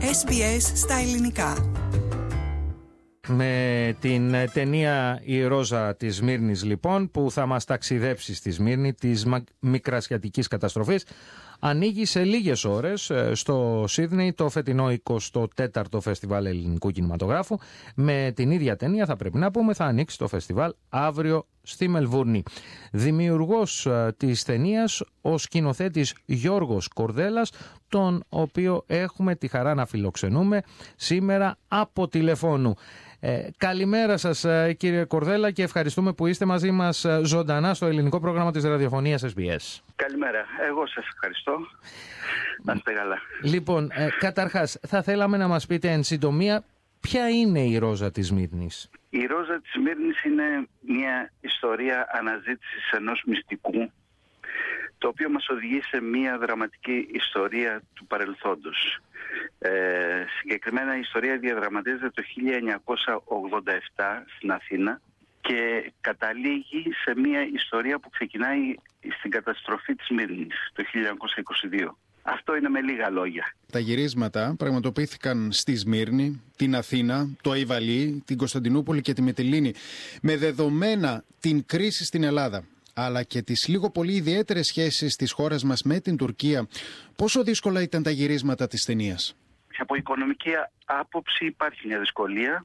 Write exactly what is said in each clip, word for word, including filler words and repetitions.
Ες Μπι Ες στα ελληνικά. Με την ταινία «Η Ρόζα της Σμύρνης» λοιπόν, που θα μας ταξιδέψει στη Σμύρνη της μικρασιατικής καταστροφής, ανοίγει σε λίγες ώρες στο Σίδνεϊ το φετινό εικοστό τέταρτο Φεστιβάλ Ελληνικού Κινηματογράφου. Με την ίδια ταινία, θα πρέπει να πούμε, θα ανοίξει το φεστιβάλ αύριο στη Μελβούρνη. Δημιουργός της ταινίας ο σκηνοθέτης Γιώργος Κορδέλας, τον οποίο έχουμε τη χαρά να φιλοξενούμε σήμερα από τηλεφώνου. Ε, καλημέρα σας κύριε Κορδέλα και ευχαριστούμε που είστε μαζί μας ζωντανά στο ελληνικό πρόγραμμα της ραδιοφωνίας Ες Μπι Ες. Καλημέρα, εγώ σας ευχαριστώ. Να είστε καλά. Λοιπόν, ε, καταρχάς θα θέλαμε να μας πείτε εν συντομία ποια είναι η Ρόζα της Σμύρνης. Η Ρόζα της Σμύρνης είναι μια ιστορία αναζήτησης ενός μυστικού, το οποίο μας οδηγεί σε μια δραματική ιστορία του παρελθόντος. Ε, συγκεκριμένα η ιστορία διαδραματίζεται το χίλια εννιακόσια ογδόντα επτά στην Αθήνα και καταλήγει σε μια ιστορία που ξεκινάει στην καταστροφή της Σμύρνης το χίλια εννιακόσια είκοσι δύο. Αυτό είναι με λίγα λόγια. Τα γυρίσματα πραγματοποιήθηκαν στη Σμύρνη, την Αθήνα, το Αϊβαλί, την Κωνσταντινούπολη και τη Μυτιλήνη, με δεδομένα την κρίση στην Ελλάδα, αλλά και τις λίγο πολύ ιδιαίτερες σχέσεις της χώρας μας με την Τουρκία. Πόσο δύσκολα ήταν τα γυρίσματα της ταινίας? Από οικονομική άποψη υπάρχει μια δυσκολία,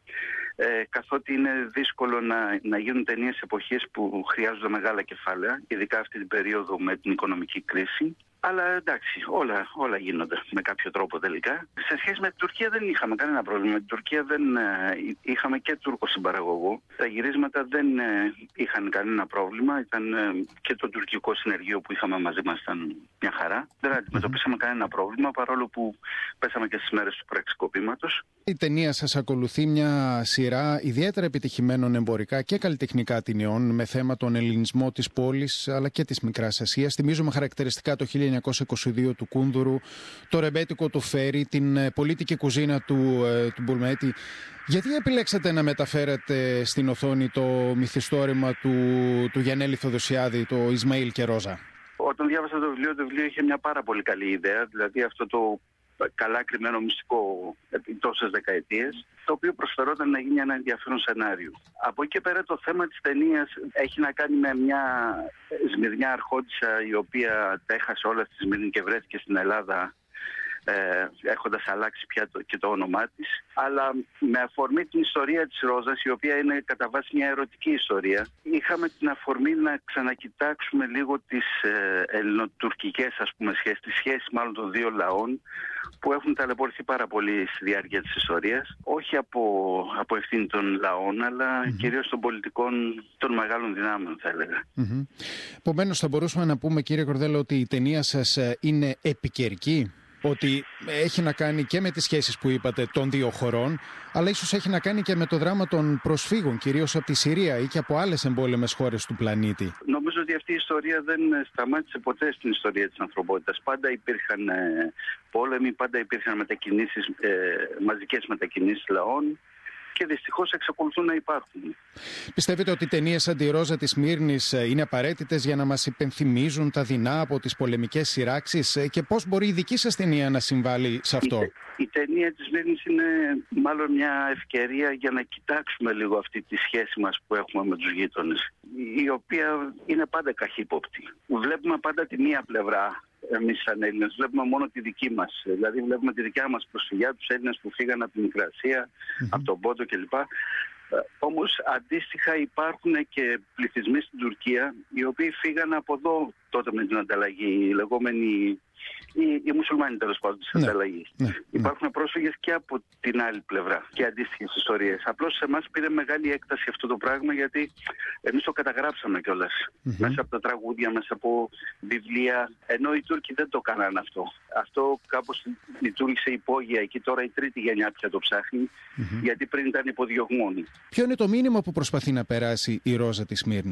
ε, καθότι είναι δύσκολο να, να γίνουν ταινίες εποχές που χρειάζονται μεγάλα κεφάλαια, ειδικά αυτή την περίοδο με την οικονομική κρίση. Αλλά εντάξει, όλα, όλα γίνονται με κάποιο τρόπο τελικά. Σε σχέση με την Τουρκία δεν είχαμε κανένα πρόβλημα. Με την Τουρκία δεν ε, είχαμε και Τούρκο συμπαραγωγό. Τα γυρίσματα δεν ε, είχαν κανένα πρόβλημα. Ήταν ε, και το τουρκικό συνεργείο που είχαμε μαζί μας ήταν μια χαρά. Δεν αντιμετωπίσαμε mm-hmm. κανένα πρόβλημα, παρόλο που πέσαμε και στις μέρες του πραξικοπήματος. Η ταινία σας ακολουθεί μια σειρά ιδιαίτερα επιτυχημένων εμπορικά και καλλιτεχνικά ταινιών με θέμα τον ελληνισμό της πόλης αλλά και της Μικράς Ασίας. Θυμίζουμε χαρακτηριστικά το χίλια εννιακόσια είκοσι δύο του Κούνδουρου, το ρεμπέτικο του Φέρι, την πολίτικη κουζίνα του, του Μπουλμέτη. Γιατί επιλέξατε να μεταφέρετε στην οθόνη το μυθιστόρημα του, του Γιαννέλη Θοδοσιάδη, το Ισμαήλ και Ρόζα? Όταν διάβασα το βιβλίο, το βιβλίο είχε μια πάρα πολύ καλή ιδέα, δηλαδή αυτό το καλά κρυμμένο μυστικό επί τόσες δεκαετίες, το οποίο προσφερόταν να γίνει ένα ενδιαφέρον σενάριο. Από εκεί και πέρα το θέμα της ταινίας έχει να κάνει με μια Σμυρνιά αρχόντισσα η οποία τα έχασε όλα στη Σμύρνη και βρέθηκε στην Ελλάδα ε, έχοντας αλλάξει πια το, και το όνομά της, αλλά με αφορμή την ιστορία της Ρόζας, η οποία είναι κατά βάση μια ερωτική ιστορία, είχαμε την αφορμή να ξανακοιτάξουμε λίγο τις ε, ελληνοτουρκικές ας πούμε σχέσεις, τις σχέσεις μάλλον των δύο λαών, που έχουν ταλαιπωρηθεί πάρα πολύ στη διάρκεια της ιστορίας, όχι από, από ευθύνη των λαών, αλλά mm-hmm. κυρίως των πολιτικών των μεγάλων δυνάμεων, θα έλεγα. Mm-hmm. Επομένως, θα μπορούσαμε να πούμε, κύριε Κορδέλα, ότι η ταινία σας είναι επικαιρική, ότι έχει να κάνει και με τις σχέσεις που είπατε των δύο χωρών, αλλά ίσως έχει να κάνει και με το δράμα των προσφύγων, κυρίως από τη Συρία ή και από άλλες εμπόλεμες χώρες του πλανήτη. Νομίζω ότι αυτή η ιστορία δεν σταμάτησε ποτέ στην ιστορία της ανθρωπότητας. Πάντα υπήρχαν ε, πόλεμοι, πάντα υπήρχαν μετακινήσεις, ε, μαζικές μετακινήσεις λαών. Και δυστυχώς εξακολουθούν να υπάρχουν. Πιστεύετε ότι οι ταινίες σαν τη Ρόζα της Σμύρνης είναι απαραίτητες για να μας υπενθυμίζουν τα δεινά από τις πολεμικές σειράξεις, και πώς μπορεί η δική σας ταινία να συμβάλλει σε αυτό? Η, η ταινία της Σμύρνης είναι μάλλον μια ευκαιρία για να κοιτάξουμε λίγο αυτή τη σχέση μας που έχουμε με τους γείτονες, η οποία είναι πάντα καχύποπτη. Βλέπουμε πάντα τη μία πλευρά. Εμείς σαν Έλληνες βλέπουμε μόνο τη δική μας. Δηλαδή βλέπουμε τη δικιά μας προσφυγιά, τους Έλληνες που φύγαν από την Μικρασία, mm-hmm. από τον Πόντο κλπ. Ε, όμως αντίστοιχα υπάρχουν και πληθυσμοί στην Τουρκία οι οποίοι φύγαν από εδώ τότε με την ανταλλαγή, οι λεγόμενοι οι, οι μουσουλμάνοι τέλος πάντων της ναι, ανταλλαγής. Ναι, ναι. Υπάρχουν πρόσφυγες και από την άλλη πλευρά και αντίστοιχες ιστορίες. Απλώς σε εμάς πήρε μεγάλη έκταση αυτό το πράγμα, γιατί εμείς το καταγράψαμε κιόλας. Mm-hmm. Μέσα από τα τραγούδια, μέσα από βιβλία, ενώ οι Τούρκοι δεν το κάνανε αυτό. Αυτό κάπως λειτουργήσε υπόγεια εκεί, τώρα η τρίτη γενιά πια το ψάχνει, mm-hmm. γιατί πριν ήταν υποδιωγμόνοι. Ποιο είναι το μήνυμα που προσπαθεί να περάσει η Ρόζα της Σμύρνης?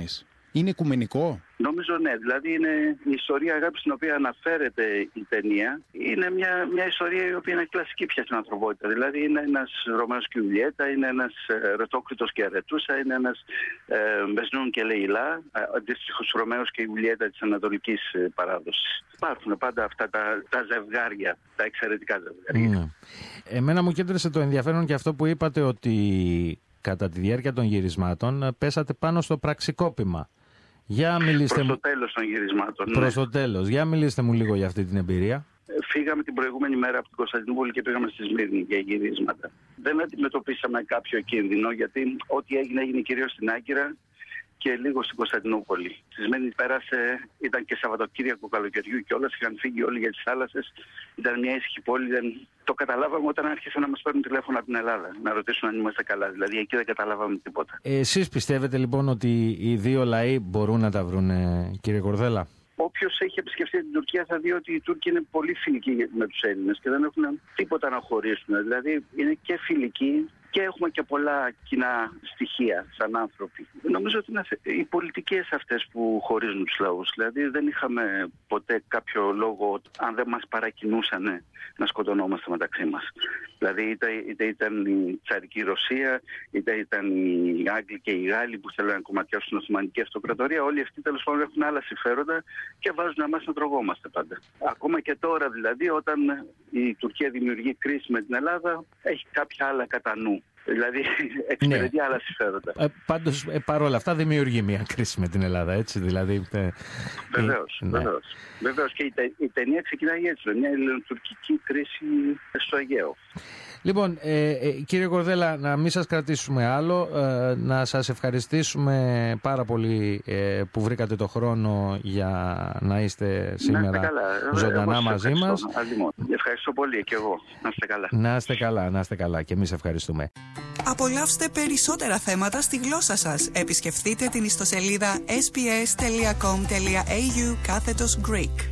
Είναι οικουμενικό. Νομίζω ναι, δηλαδή είναι η ιστορία αγάπης στην οποία αναφέρεται η ταινία. Είναι μια, μια ιστορία η οποία είναι κλασική πια στην ανθρωπότητα. Δηλαδή είναι ένας Ρωμαίος και Ιουλιέτα, είναι ένας ε, Ρετόκριτος και Αρετούσα, είναι ένας ε, Μεσνούν και Λεϊλά, ε, αντίστοιχος Ρωμαίος και Ιουλιέτα της ανατολικής ε, παράδοσης. Υπάρχουν πάντα αυτά τα, τα ζευγάρια, τα εξαιρετικά ζευγάρια. Mm. Εμένα μου κέντρεσε το ενδιαφέρον και αυτό που είπατε ότι κατά τη διάρκεια των γυρισμάτων πέσατε πάνω στο πραξικόπημα. Για μιλήστε προς μου... το τέλος των γυρισμάτων. Προς ναι. το τέλος. Για μιλήστε μου λίγο για αυτή την εμπειρία. Φύγαμε την προηγούμενη μέρα από την Κωνσταντινούπολη και πήγαμε στη Σμύρνη για γυρίσματα. Δεν αντιμετωπίσαμε κάποιο κίνδυνο, γιατί ό,τι έγινε έγινε κυρίως στην Άγκυρα και λίγο στην Κωνσταντινούπολη. Στη Σμύρνη πέρασε, ήταν και Σαββατοκύριακο καλοκαιριού και όλα είχαν φύγει όλοι για τις θάλασσες. Ήταν μια ήσυχη πόλη. Δεν... Το καταλάβαμε όταν άρχισαν να μας παίρνουν τηλέφωνο από την Ελλάδα, να ρωτήσουν αν είμαστε καλά. Δηλαδή εκεί δεν καταλάβαμε τίποτα. Ε, εσείς πιστεύετε λοιπόν ότι οι δύο λαοί μπορούν να τα βρουν, κύριε Κορδέλα? Όποιος έχει επισκεφτεί την Τουρκία θα δει ότι οι Τούρκοι είναι πολύ φιλικοί με τους Έλληνες και δεν έχουν τίποτα να χωρίσουν. Δηλαδή είναι και φιλικοί και έχουμε και πολλά κοινά στοιχεία σαν άνθρωποι. Νομίζω ότι είναι οι πολιτικές αυτές που χωρίζουν τους λαούς. Δηλαδή δεν είχαμε ποτέ κάποιο λόγο, αν δεν μας παρακινούσαν, να σκοτωνόμαστε μεταξύ μας. Δηλαδή είτε, είτε ήταν η τσαρική Ρωσία, είτε ήταν οι Άγγλοι και οι Γάλλοι που θέλουν να κομματιάσουν την Οθωμανική Αυτοκρατορία. Όλοι αυτοί τέλος πάντων έχουν άλλα συμφέροντα και βάζουν εμάς να τρογόμαστε πάντα. Ακόμα και τώρα δηλαδή, όταν η Τουρκία δημιουργεί κρίση με την Ελλάδα, έχει κάποια άλλα κατά νου. Δηλαδή εξυπηρετεί ναι. άλλα συμφέροντα. Ε, πάντως ε, παρόλα αυτά δημιουργεί μια κρίση με την Ελλάδα, έτσι δηλαδή. Ε, βεβαίως, ε, ναι. βεβαίως. Βεβαίως και η, τε, η ταινία ξεκινάει έτσι, με μια ελληνοτουρκική κρίση στο Αιγαίο. Λοιπόν, ε, ε, κύριε Κορδέλα, να μην σας κρατήσουμε άλλο, ε, να σας ευχαριστήσουμε πάρα πολύ ε, που βρήκατε το χρόνο για να είστε σήμερα να ζωντανά εγώ μαζί μας. Ευχαριστώ πολύ και εγώ. Να είστε καλά. Να είστε καλά, να είστε καλά και εμείς ευχαριστούμε. Απολαύστε περισσότερα θέματα στη γλώσσα σας. Επισκεφτείτε την ιστοσελίδα ες μπι ες τελεία κομ τελεία έι γιου κάθετος Greek.